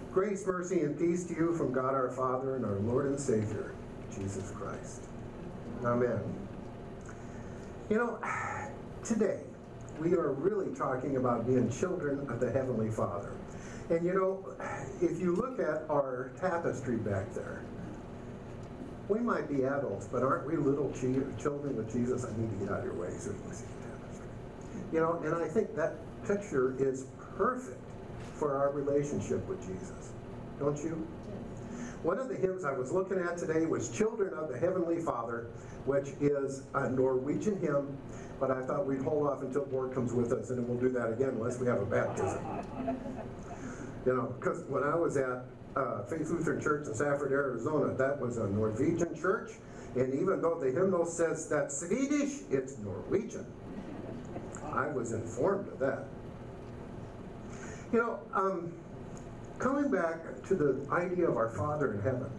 Grace, mercy, and peace to you from God our Father and our Lord and Savior, Jesus Christ. Amen. Today we are really talking about being children of the Heavenly Father. And if you look at our tapestry back there, we might be adults, but aren't we little children with Jesus? I need to get out of your way so you can see the tapestry. And I think that picture is perfect for our relationship with Jesus. Don't you? One of the hymns I was looking at today was Children of the Heavenly Father, which is a Norwegian hymn, but I thought we'd hold off until Lord comes with us, and then we'll do that again unless we have a baptism. Because when I was at Faith Lutheran Church in Safford, Arizona, that was a Norwegian church, and even though the hymnal says that's Swedish, it's Norwegian. I was informed of that. Coming back to the idea of our Father in heaven,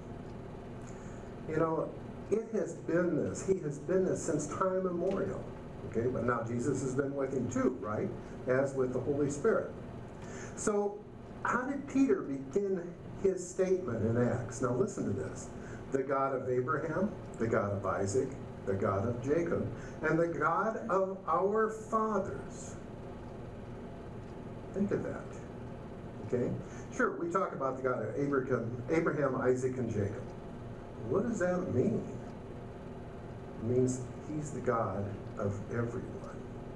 it has been this. He has been this since time immemorial. Okay, but now Jesus has been with him too, right? As with the Holy Spirit. So, how did Peter begin his statement in Acts? Now listen to this. The God of Abraham, the God of Isaac, the God of Jacob, and the God of our fathers. Think of that. Okay? Sure, we talk about the God of Abraham, Isaac, and Jacob. What does that mean? It means he's the God of everyone.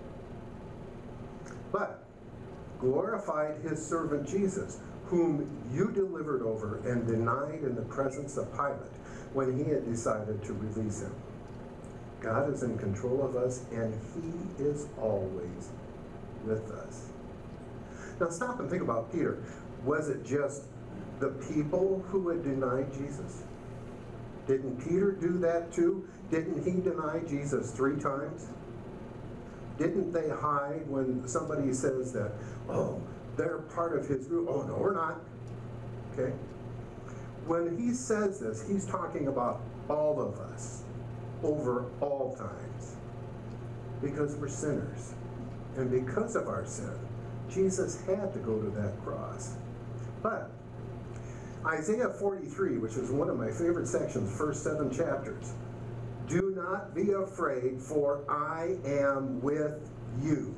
But glorified his servant Jesus, whom you delivered over and denied in the presence of Pilate when he had decided to release him. God is in control of us, and he is always with us. Now stop and think about Peter. Was it just the people who had denied Jesus? Didn't Peter do that too? Didn't he deny Jesus 3 times? Didn't they hide when somebody says that, they're part of his group? Oh, no, we're not. Okay? When he says this, he's talking about all of us over all times. Because we're sinners. And because of our sin, Jesus had to go to that cross. But Isaiah 43, which is one of my favorite sections, first 7 chapters. Do not be afraid, for I am with you.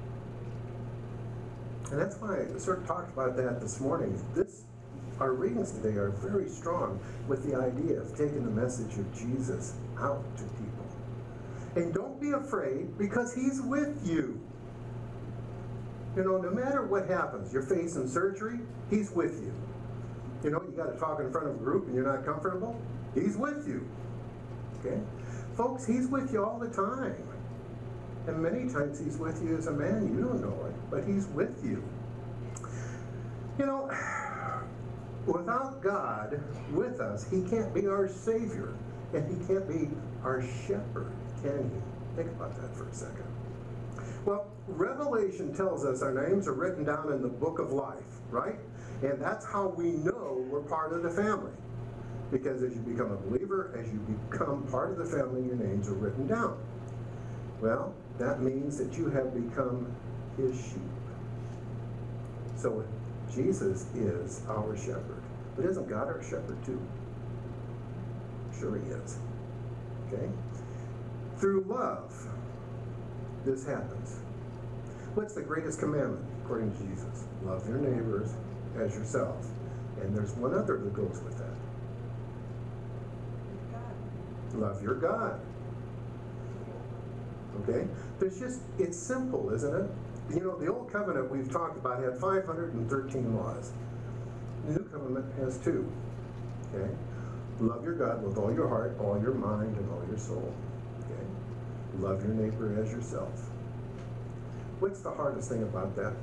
And that's why I sort of talked about that this morning. Our readings today are very strong with the idea of taking the message of Jesus out to people. And don't be afraid, because he's with you. No matter what happens, you're facing surgery, he's with you. You got to talk in front of a group and you're not comfortable, he's with you. Okay? Folks, he's with you all the time. And many times he's with you as a man, you don't know it, but he's with you. Without God with us, he can't be our Savior. And he can't be our shepherd, can he? Think about that for a second. Well, Revelation tells us our names are written down in the book of life, right? And that's how we know we're part of the family. Because as you become a believer, as you become part of the family, your names are written down. Well, that means that you have become his sheep. So Jesus is our shepherd. But isn't God our shepherd too? Sure he is. Okay? Through love, this happens. What's the greatest commandment, according to Jesus? Love your neighbors as yourself. And there's one other that goes with that. Love your God. Okay? It's simple, isn't it? The Old Covenant we've talked about had 513 laws. The New Covenant has 2. Okay? Love your God with all your heart, all your mind, and all your soul. Okay? Love your neighbor as yourself. What's the hardest thing about that?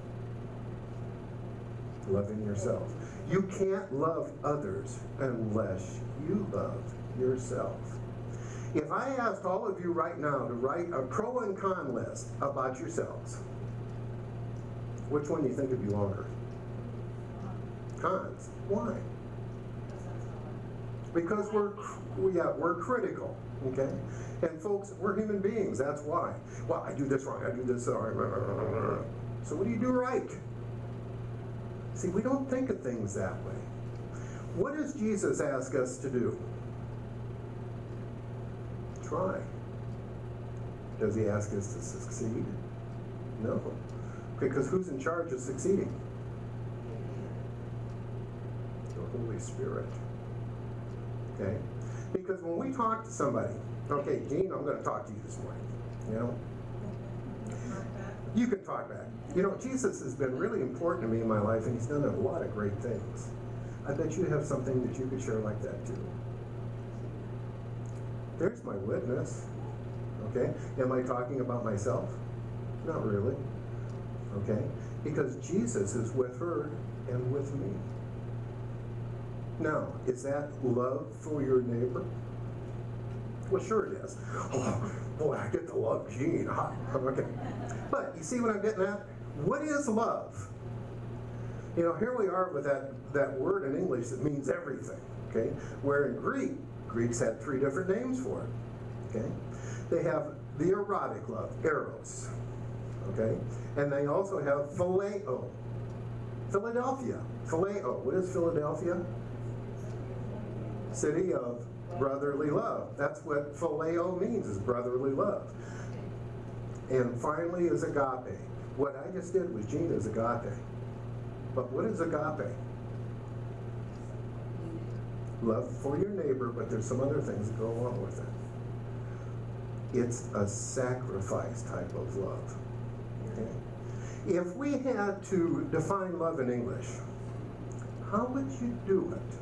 Loving yourself. You can't love others unless you love yourself. If I asked all of you right now to write a pro and con list about yourselves, which one do you think would be longer? Cons. Why? Because we're critical, okay? And folks, we're human beings, that's why. Well, I do this wrong, I do this wrong. So what do you do right? See, we don't think of things that way. What does Jesus ask us to do? Try. Does he ask us to succeed? No. Because who's in charge of succeeding? The Holy Spirit. Okay? Because when we talk to somebody, okay, Gene, I'm going to talk to you this morning. You know? You can talk back. You know, Jesus has been really important to me in my life, and he's done a lot of great things. I bet you have something that you could share like that too. There's my witness. Okay? Am I talking about myself? Not really. Okay? Because Jesus is with her and with me. Now, is that love for your neighbor? Well, sure it is. Oh, boy, I get to love Gene. Okay. But you see what I'm getting at? What is love? You know, here we are with that word in English that means everything. Okay? Where in Greeks had 3 different names for it. Okay? They have the erotic love, eros. Okay? And they also have phileo. Philadelphia. Phileo. What is Philadelphia? City of brotherly love. That's what phileo means, is brotherly love. And finally is agape. What I just did was Gene is agape. But what is agape? Love for your neighbor, but there's some other things that go along with it. It's a sacrifice type of love. Okay? If we had to define love in English, how would you do it?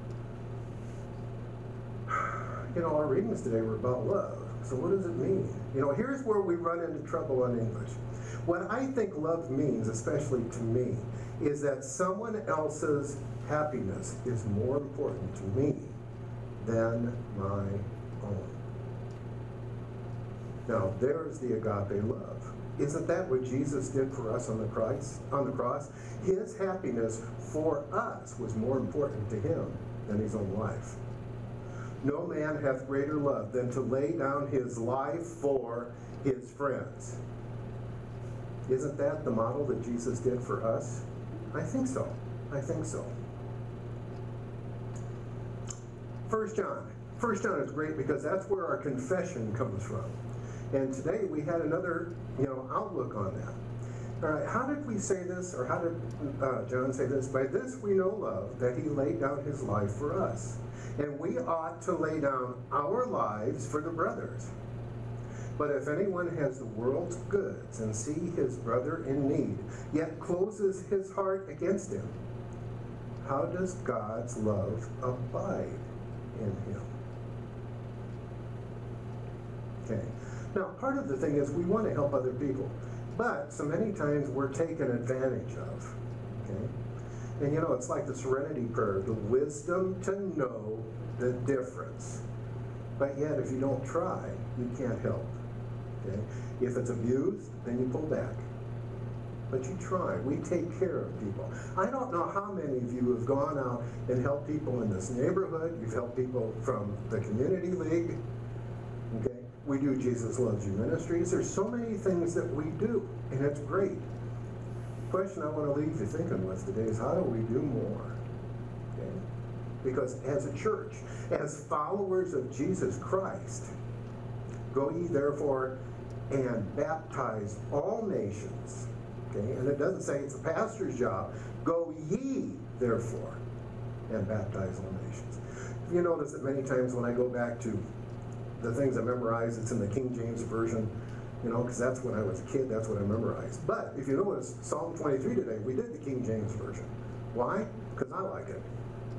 You know, our readings today were about love. So what does it mean? You know, here's where we run into trouble on English. What I think love means, especially to me, is that someone else's happiness is more important to me than my own. Now, there's the agape love. Isn't that what Jesus did for us on the cross? His happiness for us was more important to him than his own life. No man hath greater love than to lay down his life for his friends. Isn't that the model that Jesus did for us? I think so. I think so. 1 John. 1 John is great because that's where our confession comes from. And today we had another, outlook on that. All right, how did we say this, or how did John say this? By this we know love, that he laid down his life for us. And we ought to lay down our lives for the brothers. But if anyone has the world's goods and see his brother in need, yet closes his heart against him, how does God's love abide in him? Okay. Now, part of the thing is we want to help other people, but so many times we're taken advantage of. Okay? And it's like the serenity prayer, the wisdom to know the difference. But yet, if you don't try, you can't help. Okay? If it's abused, then you pull back. But you try. We take care of people. I don't know how many of you have gone out and helped people in this neighborhood. You've helped people from the community league. Okay? We do Jesus Loves You Ministries. There's so many things that we do, and it's great. The question I want to leave you thinking with today is, how do we do more? Okay? Because as a church, as followers of Jesus Christ, go ye therefore and baptize all nations. Okay? And it doesn't say it's the pastor's job. Go ye therefore and baptize all nations. You notice that many times when I go back to the things I memorize, it's in the King James Version, because that's when I was a kid, that's what I memorized. But if you notice, Psalm 23 today, we did the King James Version. Why? Because I like it.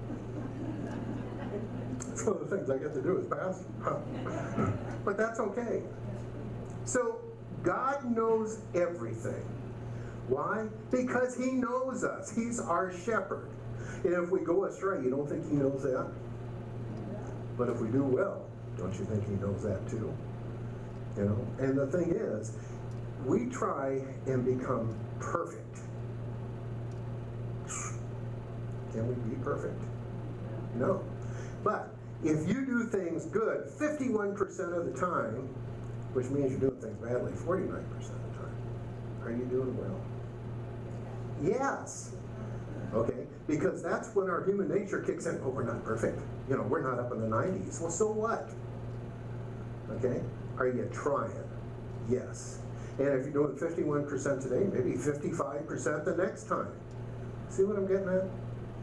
It's one of the things I get to do as pastor. But that's okay. So, God knows everything. Why? Because he knows us. He's our shepherd. And if we go astray, you don't think he knows that? But if we do well, don't you think he knows that too? And the thing is, we try and become perfect. Can we be perfect? No. But if you do things good 51% of the time, which means you're doing things badly 49% of the time, are you doing well? Yes. Okay? Because that's when our human nature kicks in. Oh, we're not perfect. We're not up in the 90s. Well, so what? Okay? Are you trying? Yes. And if you're doing 51% today, maybe 55% the next time. See what I'm getting at?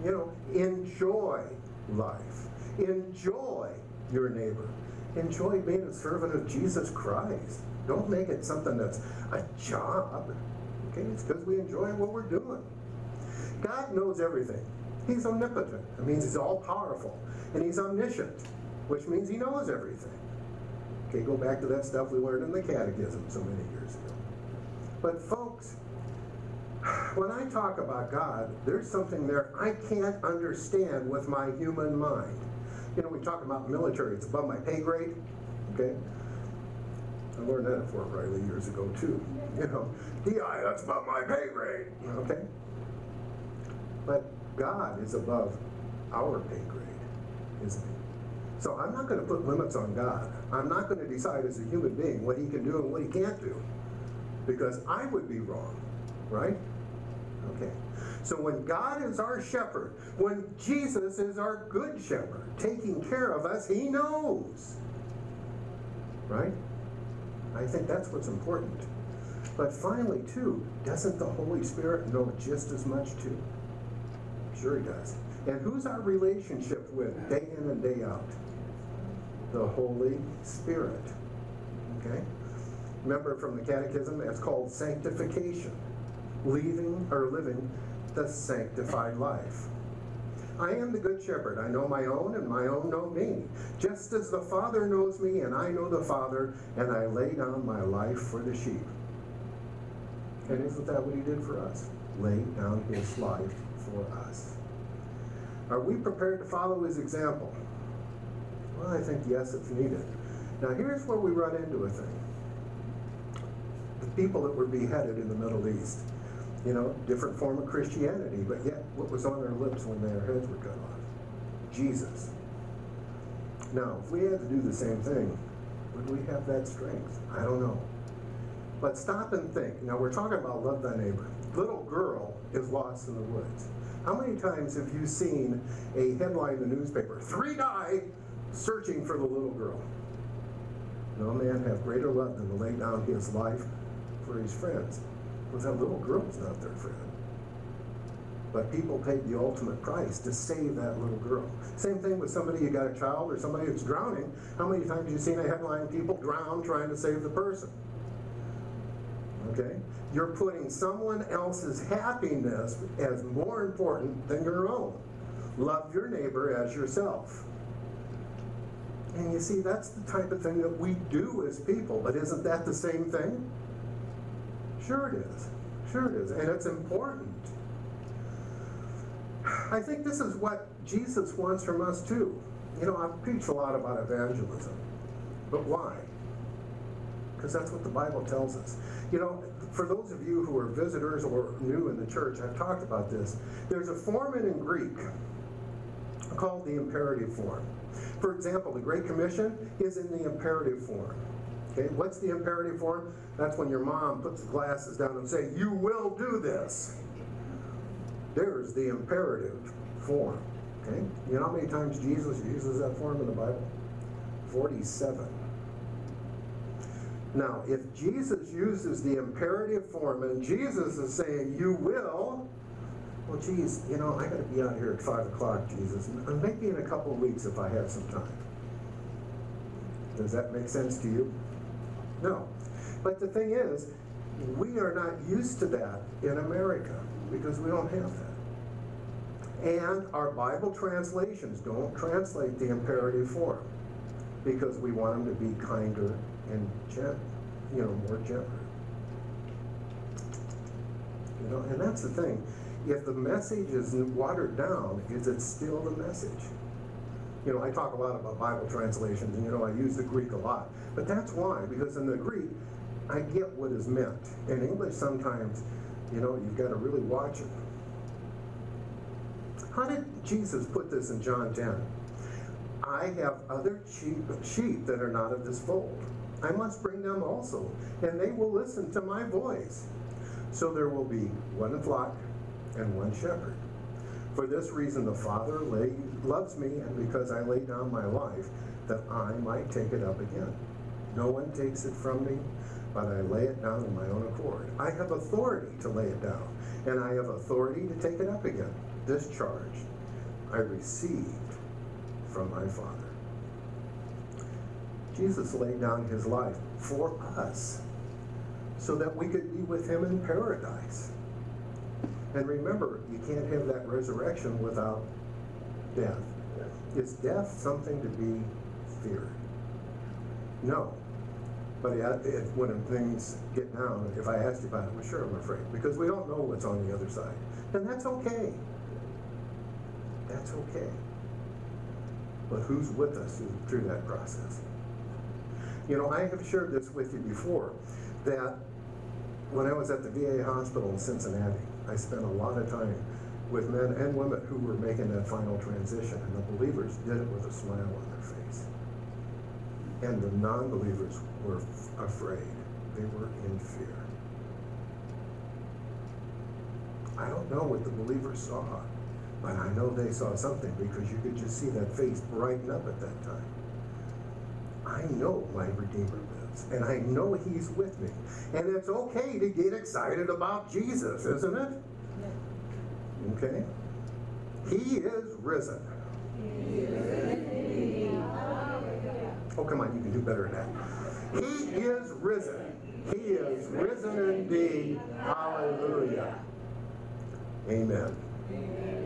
Enjoy life. Enjoy your neighbor. Enjoy being a servant of Jesus Christ. Don't make it something that's a job. Okay? It's because we enjoy what we're doing. God knows everything. He's omnipotent. That means he's all-powerful. And he's omniscient, which means he knows everything. Okay, go back to that stuff we learned in the catechism so many years ago. But folks, when I talk about God, there's something there I can't understand with my human mind. We talk about military. It's above my pay grade. Okay? I learned that at Fort Riley years ago, too. DI, that's above my pay grade. Okay? But God is above our pay grade, isn't he? So I'm not going to put limits on God. I'm not going to decide as a human being what he can do and what he can't do, because I would be wrong, right? Okay. So when God is our shepherd, when Jesus is our good shepherd, taking care of us, he knows, right? I think that's what's important. But finally, too, doesn't the Holy Spirit know just as much, too? Sure he does. And who's our relationship with day in and day out? The Holy Spirit. Okay? Remember from the Catechism, it's called sanctification. Living the sanctified life. I am the good shepherd. I know my own, and my own know me. Just as the Father knows me, and I know the Father, and I lay down my life for the sheep. And isn't that what he did for us? Laid down his life for us. Are we prepared to follow his example? Well, I think yes, it's needed. Now here's where we run into a thing. The people that were beheaded in the Middle East, different form of Christianity, but yet what was on their lips when their heads were cut off? Jesus. Now, if we had to do the same thing, would we have that strength? I don't know. But stop and think. Now, we're talking about love thy neighbor. Little girl is lost in the woods. How many times have you seen a headline in the newspaper, 3 die searching for the little girl? No man have greater love than to lay down his life for his friends. Because that little girl's not their friend. But people paid the ultimate price to save that little girl. Same thing with somebody, you got a child or somebody that's drowning. How many times have you seen a headline, people drown trying to save the person? Okay? You're putting someone else's happiness as more important than your own. Love your neighbor as yourself. And you see, that's the type of thing that we do as people. But isn't that the same thing? Sure it is. Sure it is. And it's important. I think this is what Jesus wants from us too. I've preached a lot about evangelism. But why? Because that's what the Bible tells us. For those of you who are visitors or new in the church, I've talked about this. There's a form in Greek called the imperative form. For example, the Great Commission is in the imperative form. Okay, what's the imperative form? That's when your mom puts the glasses down and say, "You will do this." There's the imperative form. Okay? You know how many times Jesus uses that form in the Bible? 47. Now, if Jesus uses the imperative form and Jesus is saying, "You will," well, geez, I got to be out here at 5 o'clock, Jesus. And maybe in a couple of weeks if I have some time. Does that make sense to you? No. But the thing is, we are not used to that in America because we don't have that. And our Bible translations don't translate the imperative form because we want them to be kinder and more gentle. And that's the thing. If the message is watered down, is it still the message? I talk a lot about Bible translations, and I use the Greek a lot. But that's why, because in the Greek, I get what is meant. In English, sometimes, you've got to really watch it. How did Jesus put this in John 10? I have other sheep that are not of this fold. I must bring them also, and they will listen to my voice. So there will be one flock and one shepherd. For this reason the Father loves me, and because I lay down my life, that I might take it up again. No one takes it from me, but I lay it down of my own accord. I have authority to lay it down, and I have authority to take it up again. This charge I received from my Father. Jesus laid down his life for us so that we could be with him in paradise. And remember, you can't have that resurrection without death. Is death something to be feared? No. But when things get down, if I asked you about it, well, sure, I'm afraid. Because we don't know what's on the other side. And that's okay. That's okay. But who's with us through that process? You know, I have shared this with you before, that when I was at the VA hospital in Cincinnati, I spent a lot of time with men and women who were making that final transition, and the believers did it with a smile on their face. And the non-believers were afraid. They were in fear. I don't know what the believers saw, but I know they saw something, because you could just see that face brighten up at that time. I know my Redeemer lives, and I know he's with me. And it's okay to get excited about Jesus, isn't it? Okay? He is risen. Oh, come on, you can do better than that. He is risen. He is risen indeed. Hallelujah. Amen.